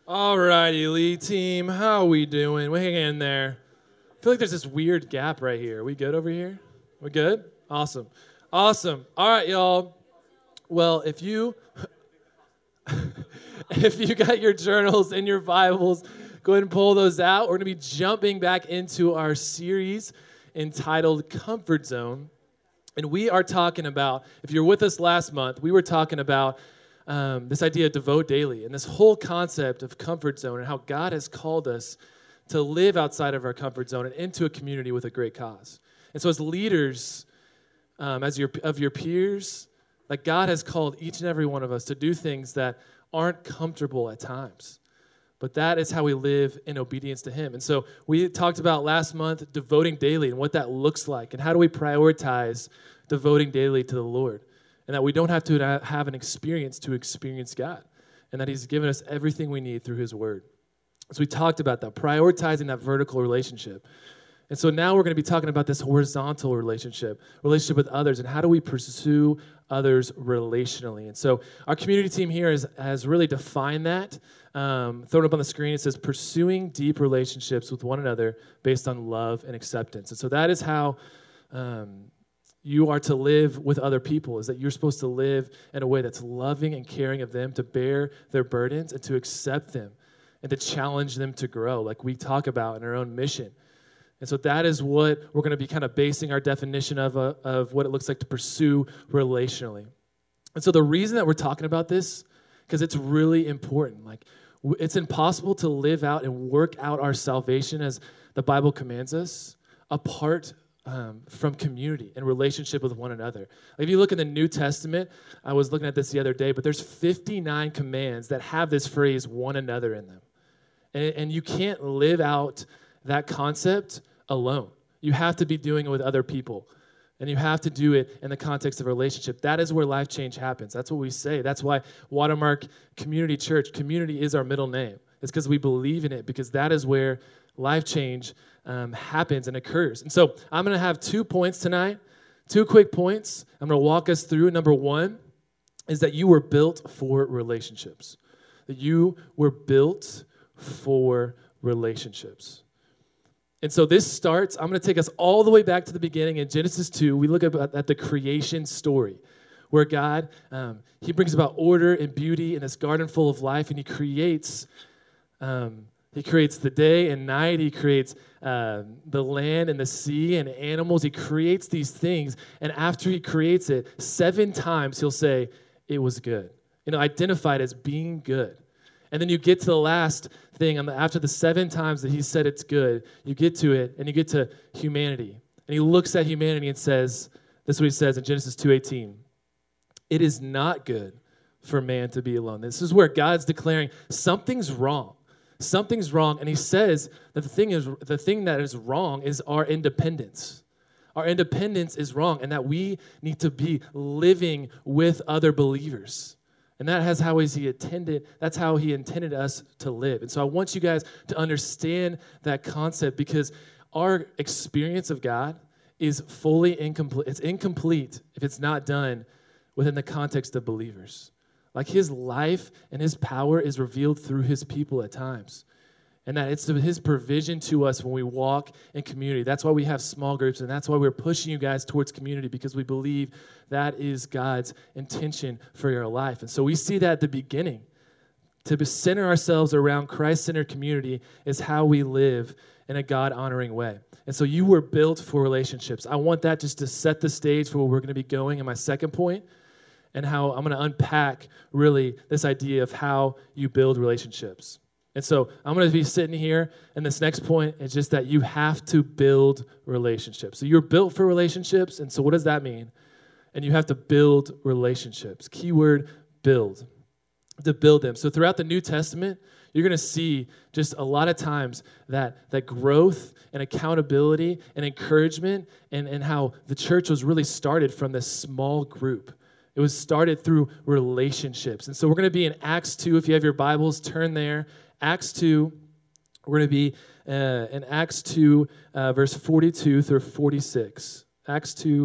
All right, Elite Team, how we doing? We hang in there. I feel like there's this weird gap right here. We good over here? We good? Awesome. Awesome. All right, y'all. Well, if you if you got your journals and your Bibles, go ahead and pull those out. We're going to be jumping back into our series entitled Comfort Zone. And we are talking about, if you're with us last month, we were talking about this idea of devote daily and this whole concept of comfort zone and how God has called us to live outside of our comfort zone and into a community with a great cause. And so as leaders, of your peers, like God has called each and every one of us to do things that aren't comfortable at times. But that is how we live in obedience to Him. And so we talked about last month devoting daily and what that looks like and how do we prioritize devoting daily to the Lord. And that we don't have to have an experience to experience God. And that He's given us everything we need through His Word. So we talked about that, prioritizing that vertical relationship. And so now we're going to be talking about this horizontal relationship with others, and how do we pursue others relationally. And so our community team here has really defined that. Thrown up on the screen, it says pursuing deep relationships with one another based on love and acceptance. And so that is how you are to live with other people, is that you're supposed to live in a way that's loving and caring of them, to bear their burdens and to accept them and to challenge them to grow, like we talk about in our own mission. And so that is what we're going to be kind of basing our definition of what it looks like to pursue relationally. And so the reason that we're talking about this, because it's really important. Like, it's impossible to live out and work out our salvation as the Bible commands us apart from community and relationship with one another. If you look in the New Testament, I was looking at this the other day, but there's 59 commands that have this phrase one another in them. And you can't live out that concept alone. You have to be doing it with other people. And you have to do it in the context of a relationship. That is where life change happens. That's what we say. That's why Watermark Community Church, community is our middle name. It's because we believe in it, because that is where life change happens and occurs. And so I'm going to have 2 points tonight, 2 quick points. I'm going to walk us through. Number one is that you were built for relationships. That you were built for relationships. And so this starts, I'm going to take us all the way back to the beginning in Genesis 2. We look at the creation story where God, He brings about order and beauty in this garden full of life, and He creates the day and night. He creates the land and the sea and animals. He creates these things, and after He creates it, 7 times He'll say, it was good. Identified as being good. And then you get to the last thing, after the 7 times that He said it's good, you get to it, and you get to humanity. And He looks at humanity and says, this is what He says in Genesis 2:18. It is not good for man to be alone. This is where God's declaring something's wrong. Something's wrong, and He says that the thing that is wrong is our independence. Our independence is wrong, and that we need to be living with other believers. And that's how He intended us to live. And so I want you guys to understand that concept, because our experience of God is fully incomplete. It's incomplete if it's not done within the context of believers. Like, His life and His power is revealed through His people at times. And that it's His provision to us when we walk in community. That's why we have small groups, and that's why we're pushing you guys towards community, because we believe that is God's intention for your life. And so we see that at the beginning. To center ourselves around Christ-centered community is how we live in a God-honoring way. And so you were built for relationships. I want that just to set the stage for where we're going to be going in my second point, and how I'm going to unpack really this idea of how you build relationships. And so I'm going to be sitting here, and this next point is just that you have to build relationships. So you're built for relationships, and so what does that mean? And you have to build relationships. Keyword, build. To build them. So throughout the New Testament, you're going to see just a lot of times that growth and accountability and encouragement, and how the church was really started from this small group. It was started through relationships. And so we're going to be in Acts 2. If you have your Bibles, turn there. Acts 2, we're going to be in Acts 2, verse 42 through 46. Acts 2,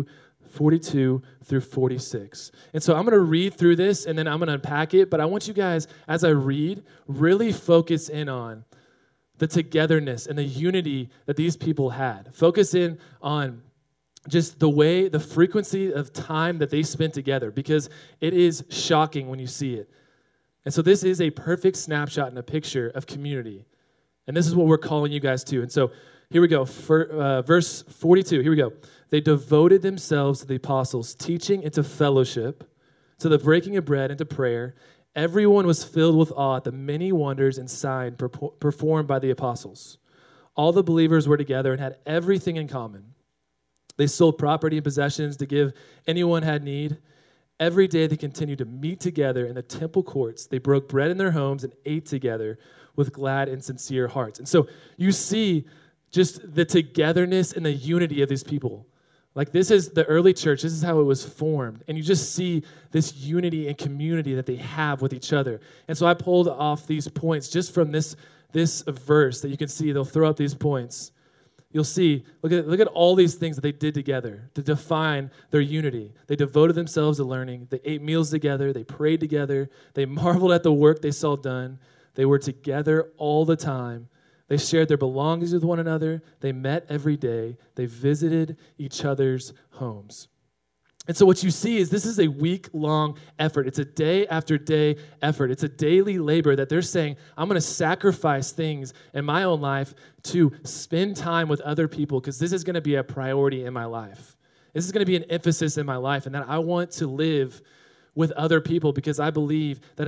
42 through 46. And so I'm going to read through this, and then I'm going to unpack it. But I want you guys, as I read, really focus in on the togetherness and the unity that these people had. Focus in on just the frequency of time that they spent together, because it is shocking when you see it. And so this is a perfect snapshot and a picture of community. And this is what we're calling you guys to. And so here we go. Verse 42, here we go. They devoted themselves to the apostles' teaching and to fellowship, to the breaking of bread and to prayer. Everyone was filled with awe at the many wonders and signs performed by the apostles. All the believers were together and had everything in common. They sold property and possessions to give anyone had need. Every day they continued to meet together in the temple courts. They broke bread in their homes and ate together with glad and sincere hearts. And so you see just the togetherness and the unity of these people. Like, this is the early church. This is how it was formed. And you just see this unity and community that they have with each other. And so I pulled off these points just from this verse that you can see. They'll throw up these points. You'll see, look at all these things that they did together to define their unity. They devoted themselves to learning. They ate meals together. They prayed together. They marveled at the work they saw done. They were together all the time. They shared their belongings with one another. They met every day. They visited each other's homes. And so what you see is this is a week-long effort. It's a day after day effort. It's a daily labor that they're saying, I'm going to sacrifice things in my own life to spend time with other people, because this is going to be a priority in my life. This is going to be an emphasis in my life, and that I want to live with other people because I believe that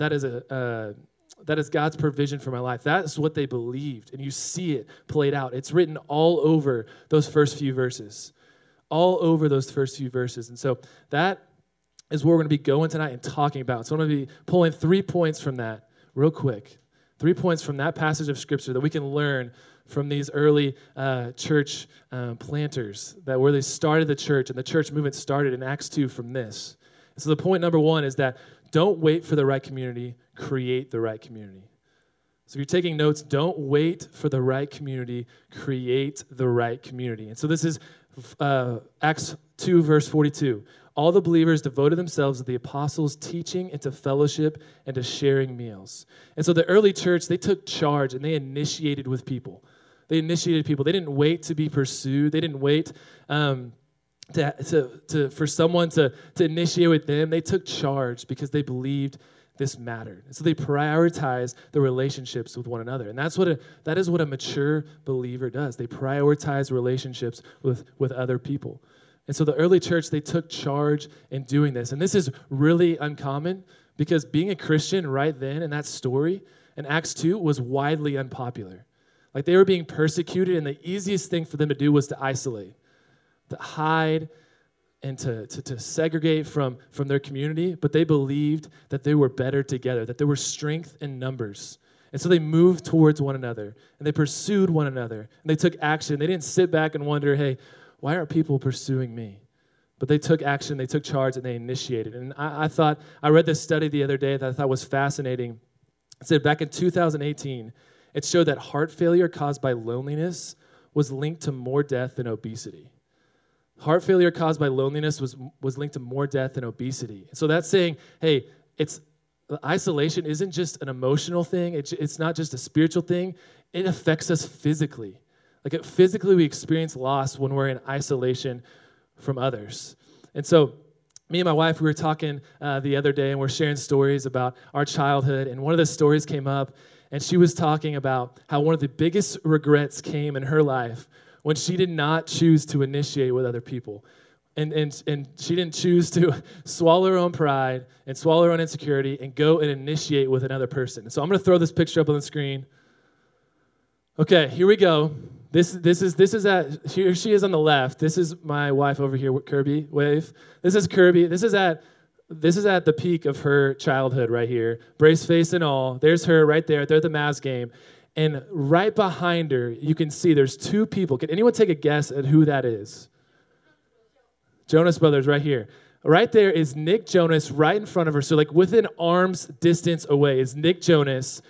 is God's provision for my life. That's what they believed, and you see it played out. It's written all over those first few verses. All over those first few verses. And so that is where we're going to be going tonight and talking about. So I'm going to be pulling 3 points from that real quick. 3 points from that passage of Scripture that we can learn from these early church planters, that where they started the church, and the church movement started in Acts 2 from this. And so the point number 1 is that don't wait for the right community, create the right community. So if you're taking notes, don't wait for the right community, create the right community. And so this is Acts 2, verse 42. All the believers devoted themselves to the apostles' teaching and to fellowship and to sharing meals. And so the early church, they took charge and they initiated with people. They initiated people. They didn't wait to be pursued. They didn't wait for someone to initiate with them. They took charge because they believed this mattered. And so they prioritize the relationships with one another. And that is what a mature believer does. They prioritize relationships with other people. And so the early church, they took charge in doing this. And this is really uncommon, because being a Christian right then in that story in Acts 2 was widely unpopular. Like, they were being persecuted, and the easiest thing for them to do was to isolate, to hide, and to segregate from their community. But they believed that they were better together, that there were strength in numbers. And so they moved towards one another, and they pursued one another, and they took action. They didn't sit back and wonder, hey, why aren't people pursuing me? But they took action, they took charge, and they initiated. And I read this study the other day that I thought was fascinating. It said back in 2018, it showed that heart failure caused by loneliness was linked to more death than obesity. Heart failure caused by loneliness was linked to more death than obesity. So that's saying, hey, isolation isn't just an emotional thing. It's not just a spiritual thing. It affects us physically. Like, physically, we experience loss when we're in isolation from others. And so me and my wife, we were talking the other day, and we're sharing stories about our childhood. And one of the stories came up, and she was talking about how one of the biggest regrets came in her life when she did not choose to initiate with other people. And she didn't choose to swallow her own pride and swallow her own insecurity and go and initiate with another person. And so I'm going to throw this picture up on the screen. Okay, here we go. Here she is on the left. This is my wife over here, Kirby. Wave. This is Kirby. This is at the peak of her childhood right here. Brace face and all. There's her right there. They're at the Mavs game. And right behind her, you can see there's 2 people. Can anyone take a guess at who that is? Jonas Brothers right here. Right there is Nick Jonas right in front of her. So like within arm's distance away is Nick Jonas,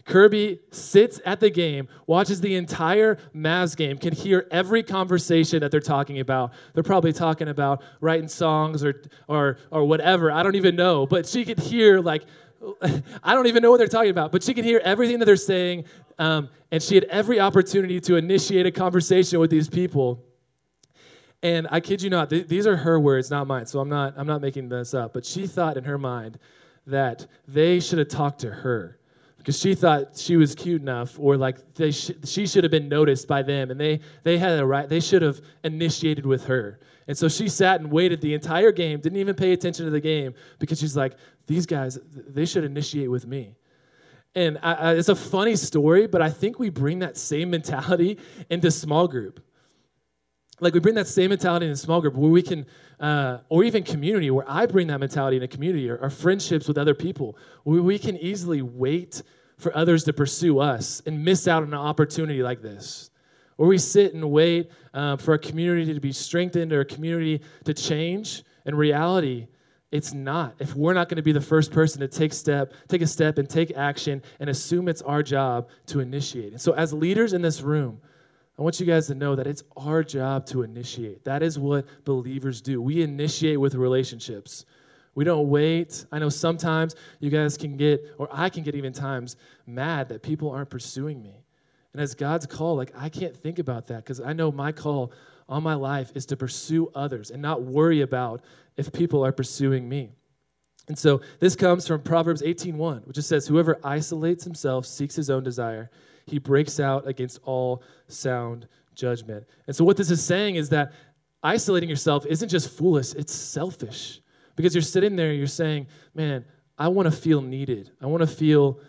Kirby sits at the game, watches the entire Mavs game, can hear every conversation that they're talking about. They're probably talking about writing songs or whatever. I don't even know. But she could hear, like, I don't even know what they're talking about, but she could hear everything that they're saying, and she had every opportunity to initiate a conversation with these people. And I kid you not, these are her words, not mine, so I'm not making this up. But she thought in her mind that they should have talked to her because she thought she was cute enough, or like she should have been noticed by them, and they had a right. They should have initiated with her. And so she sat and waited the entire game, didn't even pay attention to the game because she's like, these guys, they should initiate with me. And it's a funny story, but I think we bring that same mentality into small group. Like we bring that same mentality in a small group where we can, or even community, where I bring that mentality in a community, or friendships with other people, where we can easily wait for others to pursue us and miss out on an opportunity like this. Or we sit and wait for a community to be strengthened or a community to change. In reality, it's not. If we're not going to be the first person to take a step and take action and assume it's our job to initiate. And so as leaders in this room, I want you guys to know that it's our job to initiate. That is what believers do. We initiate with relationships. We don't wait. I know sometimes you guys can get, or I can get even times, mad that people aren't pursuing me. And as God's call, like I can't think about that because I know my call on my life is to pursue others and not worry about if people are pursuing me. And so this comes from Proverbs 18:1, which just says, whoever isolates himself seeks his own desire. He breaks out against all sound judgment. And so what this is saying is that isolating yourself isn't just foolish, it's selfish. Because you're sitting there, you're saying, man, I want to feel needed. I want to feel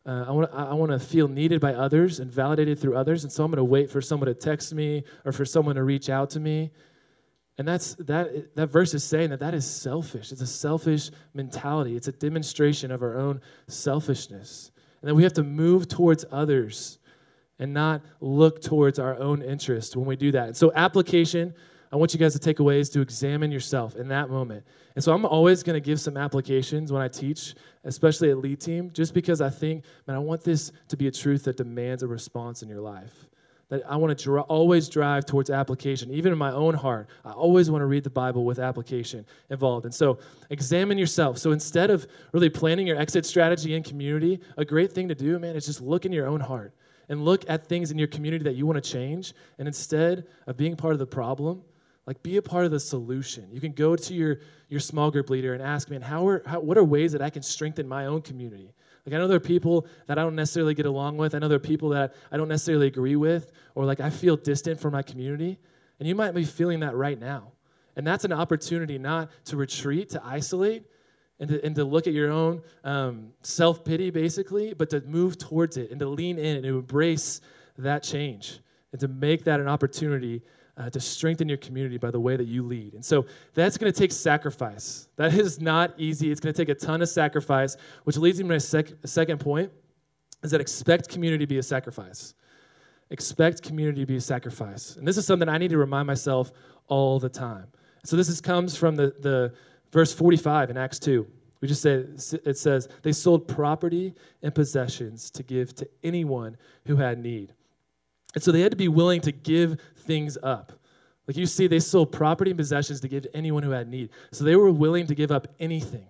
needed by others and validated through others, and so I'm going to wait for someone to text me or for someone to reach out to me. And that verse is saying that is selfish. It's a selfish mentality. It's a demonstration of our own selfishness. And then we have to move towards others and not look towards our own interest when we do that. And so application, I want you guys to take away is to examine yourself in that moment. And so I'm always going to give some applications when I teach, especially at Lead Team, just because I think, man, I want this to be a truth that demands a response in your life. That I want to always drive towards application. Even in my own heart, I always want to read the Bible with application involved. And so examine yourself. So instead of really planning your exit strategy in community, a great thing to do, man, is just look in your own heart and look at things in your community that you want to change. And instead of being part of the problem, like be a part of the solution. You can go to your small group leader and ask, man, what are ways that I can strengthen my own community? Like I know there are people that I don't necessarily get along with. I know there are people that I don't necessarily agree with, or like I feel distant from my community. And you might be feeling that right now. And that's an opportunity not to retreat, to isolate, and to look at your own self-pity basically, but to move towards it and to lean in and to embrace that change and to make that an opportunity to strengthen your community by the way that you lead. And so that's going to take sacrifice. That is not easy. It's going to take a ton of sacrifice, which leads me to my second point, is that expect community to be a sacrifice. Expect community to be a sacrifice. And this is something I need to remind myself all the time. So this comes from the verse 45 in Acts 2. We just said, it says, they sold property and possessions to give to anyone who had need. And so they had to be willing to give things up. Like you see, they sold property and possessions to give to anyone who had need. So they were willing to give up anything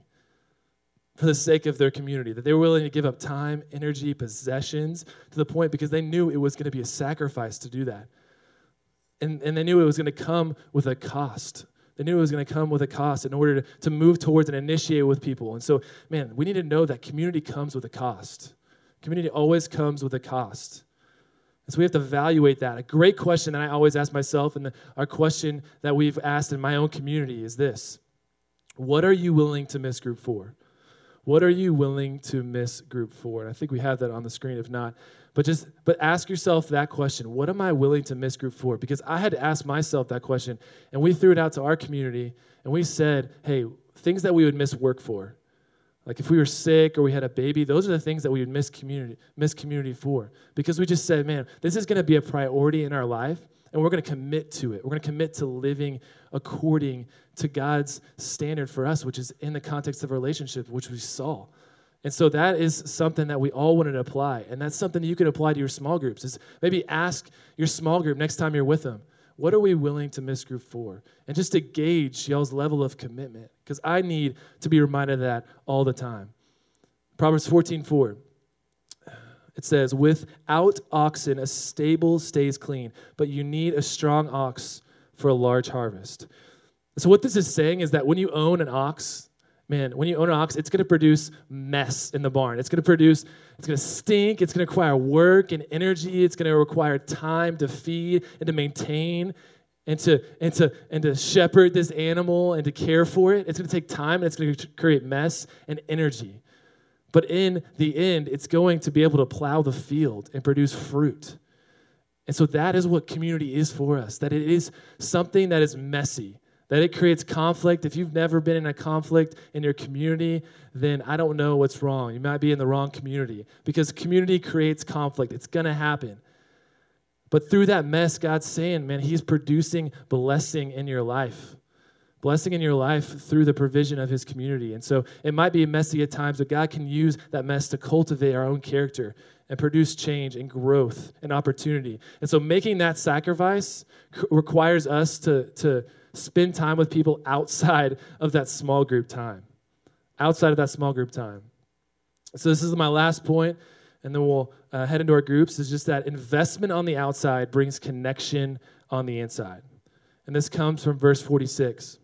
for the sake of their community, that they were willing to give up time, energy, possessions to the point because they knew it was going to be a sacrifice to do that. And they knew it was going to come with a cost. They knew it was going to come with a cost in order to move towards and initiate with people. And so, man, we need to know that community comes with a cost. Community always comes with a cost. And so we have to evaluate that. A great question that I always ask myself, and our question that we've asked in my own community is this: what are you willing to miss group for? What are you willing to miss group for? And I think we have that on the screen. If not, but ask yourself that question: what am I willing to miss group for? Because I had to ask myself that question, and we threw it out to our community, and we said, hey, things that we would miss work for. Like if we were sick or we had a baby, those are the things that we would miss community for. Because we just said, man, this is going to be a priority in our life, and we're going to commit to it. We're going to commit to living according to God's standard for us, which is in the context of a relationship, which we saw And so that is something that we all wanted to apply. And that's something you can apply to your small groups. Is maybe ask your small group next time you're with them, what are we willing to miss group for? And just to gauge y'all's level of commitment. Because I need to be reminded of that all the time. Proverbs 14:4. It says, without oxen, a stable stays clean, but you need a strong ox for a large harvest. So what this is saying is that when you own an ox, when you own an ox, it's going to produce mess in the barn. It's going to stink. It's going to require work and energy. It's going to require time to feed and to maintain and to shepherd this animal and to care for it. It's going to take time, and it's going to create mess and energy. But in the end, it's going to be able to plow the field and produce fruit. And so that is what community is for us, that it is something that is messy, that it creates conflict. If you've never been in a conflict in your community, then I don't know what's wrong. You might be in the wrong community, because community creates conflict. It's going to happen. But through that mess, God's saying, man, he's producing blessing in your life. Blessing in your life through the provision of his community. And so it might be messy at times, but God can use that mess to cultivate our own character and produce change and growth and opportunity. And so making that sacrifice requires us to spend time with people outside of that small group time. Outside of that small group time. So this is my last point, and then we'll head into our groups, is just that investment on the outside brings connection on the inside. And this comes from verse 46.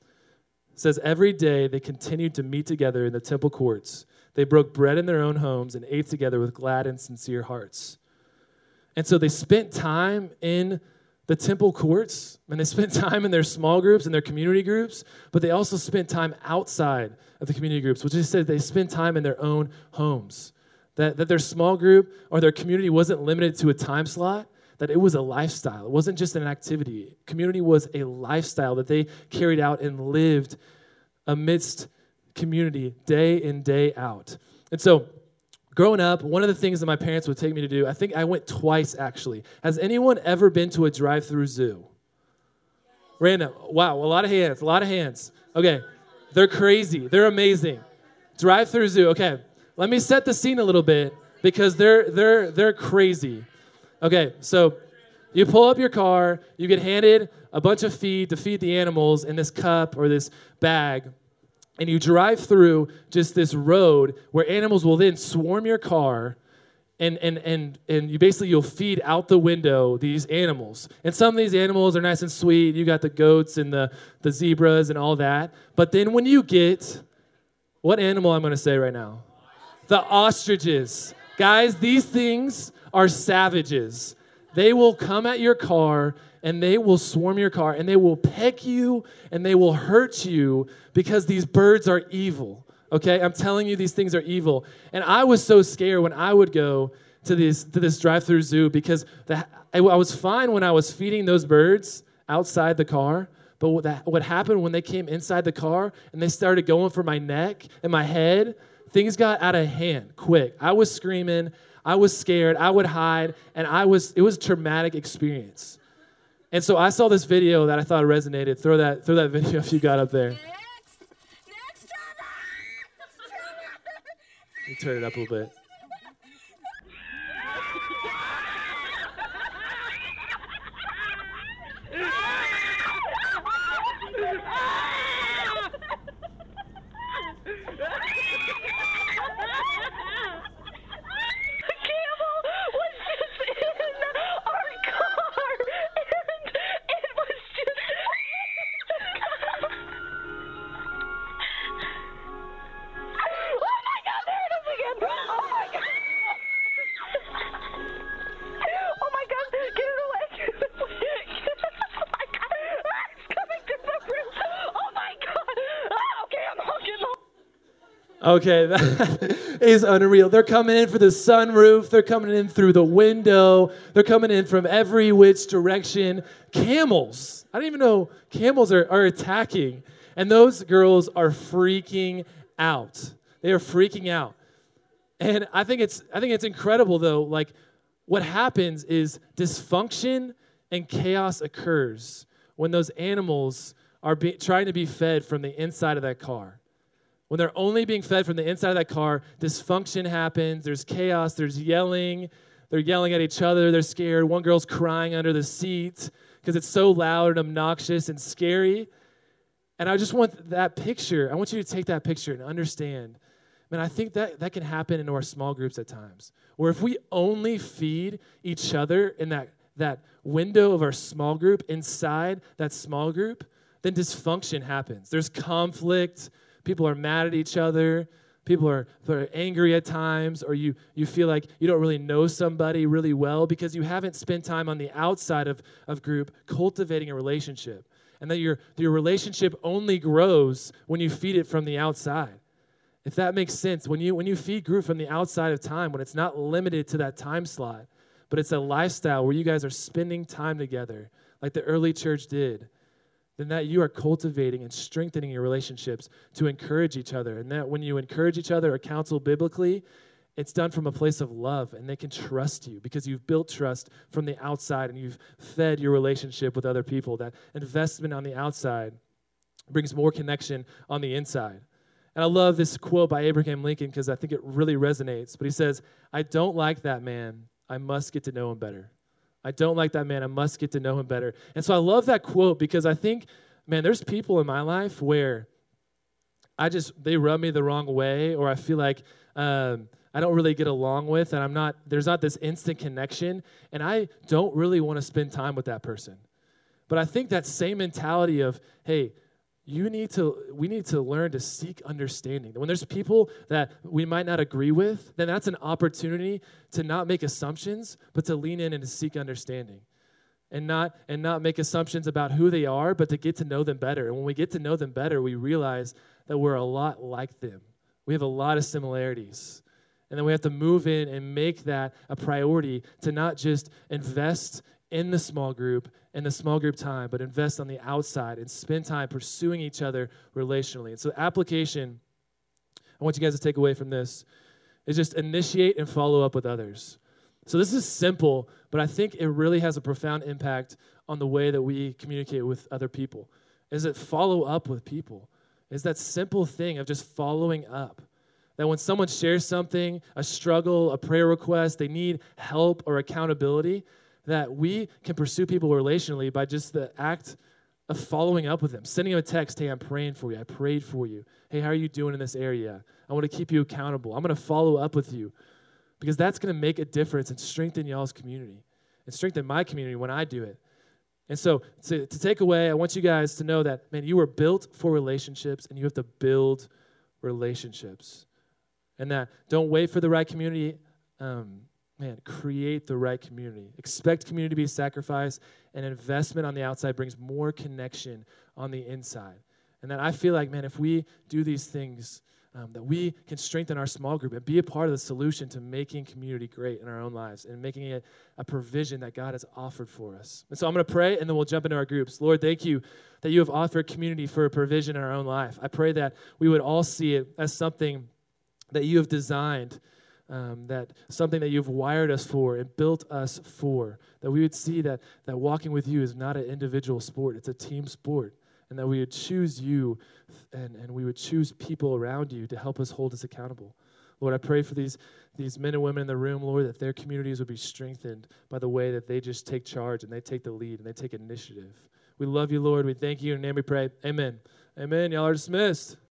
It says, every day they continued to meet together in the temple courts. They broke bread in their own homes and ate together with glad and sincere hearts. And so they spent time in the temple courts, and they spent time in their small groups and their community groups, but they also spent time outside of the community groups, which is said they spent time in their own homes. That their small group or their community wasn't limited to a time slot, that it was a lifestyle. It wasn't just an activity. Community was a lifestyle that they carried out and lived amidst community day in, day out. And so growing up, one of the things that my parents would take me to do, I think I went twice actually. Has anyone ever been to a drive-through zoo? Random. Wow, a lot of hands. Okay, they're crazy. They're amazing. Drive-through zoo. Okay, let me set the scene a little bit because they're crazy. Okay, so you pull up your car, you get handed a bunch of feed to feed the animals in this cup or this bag, and you drive through just this road where animals will then swarm your car, and you basically you'll feed out the window these animals. And some of these animals are nice and sweet. You got the goats and the zebras and all that. But then when you get, what animal I'm going to say right now? The ostriches. Guys, these things are savages. They will come at your car and they will swarm your car and they will peck you and they will hurt you because these birds are evil. Okay, I'm telling you, these things are evil. And I was so scared when I would go to this drive-through zoo because I was fine when I was feeding those birds outside the car. But what happened when they came inside the car and they started going for my neck and my head, things got out of hand quick. I was screaming. I was scared. I would hide. And it was a traumatic experience. And so I saw this video that I thought resonated. Throw that video if you got up there. Let me turn it up a little bit. Okay, that is unreal. They're coming in for the sunroof. They're coming in through the window. They're coming in from every which direction. Camels. I didn't even know camels are attacking. And those girls are freaking out. They are freaking out. And I think it's incredible, though. Like, what happens is dysfunction and chaos occurs when those animals are trying to be fed from the inside of that car. When they're only being fed from the inside of that car, dysfunction happens, there's chaos, there's yelling, they're yelling at each other, they're scared. One girl's crying under the seat because it's so loud and obnoxious and scary. And I just want that picture. I want you to take that picture and understand. Man, I think that can happen in our small groups at times, where if we only feed each other in that window of our small group, inside that small group, then dysfunction happens. There's conflict. People are mad at each other. People are angry at times, or you feel like you don't really know somebody really well because you haven't spent time on the outside of group cultivating a relationship. And that your relationship only grows when you feed it from the outside. If that makes sense, when you feed group from the outside of time, when it's not limited to that time slot, but it's a lifestyle where you guys are spending time together like the early church did, then that you are cultivating and strengthening your relationships to encourage each other. And that when you encourage each other or counsel biblically, it's done from a place of love, and they can trust you because you've built trust from the outside and you've fed your relationship with other people. That investment on the outside brings more connection on the inside. And I love this quote by Abraham Lincoln because I think it really resonates. But he says, "I don't like that man. I must get to know him better." I don't like that man. I must get to know him better. And so I love that quote because I think, man, there's people in my life where they rub me the wrong way, or I feel like I don't really get along with, and there's not this instant connection, and I don't really want to spend time with that person. But I think that same mentality of, hey, we need to learn to seek understanding. When there's people that we might not agree with, then that's an opportunity to not make assumptions, but to lean in and to seek understanding. And not make assumptions about who they are, but to get to know them better. And when we get to know them better, we realize that we're a lot like them. We have a lot of similarities. And then we have to move in and make that a priority to not just invest in the small group time, but invest on the outside and spend time pursuing each other relationally. And so application, I want you guys to take away from this, is just initiate and follow up with others. So this is simple, but I think it really has a profound impact on the way that we communicate with other people. Is it follow up with people? Is that simple thing of just following up. That when someone shares something, a struggle, a prayer request, they need help or accountability, that we can pursue people relationally by just the act of following up with them. Sending them a text, hey, I'm praying for you. I prayed for you. Hey, how are you doing in this area? I want to keep you accountable. I'm going to follow up with you because that's going to make a difference and strengthen y'all's community and strengthen my community when I do it. And so to take away, I want you guys to know that, man, you were built for relationships and you have to build relationships. And that don't wait for the right community. Create the right community. Expect community to be a sacrifice, and investment on the outside brings more connection on the inside. And that I feel like, man, if we do these things, that we can strengthen our small group and be a part of the solution to making community great in our own lives and making it a provision that God has offered for us. And so I'm going to pray, and then we'll jump into our groups. Lord, thank you that you have offered community for a provision in our own life. I pray that we would all see it as something that you have designed, that something that you've wired us for and built us for, that we would see that walking with you is not an individual sport, it's a team sport, and that we would choose you and we would choose people around you to help us hold us accountable. Lord, I pray for these men and women in the room, Lord, that their communities would be strengthened by the way that they just take charge and they take the lead and they take initiative. We love you, Lord. We thank you. In your name we pray. Amen. Amen. Y'all are dismissed.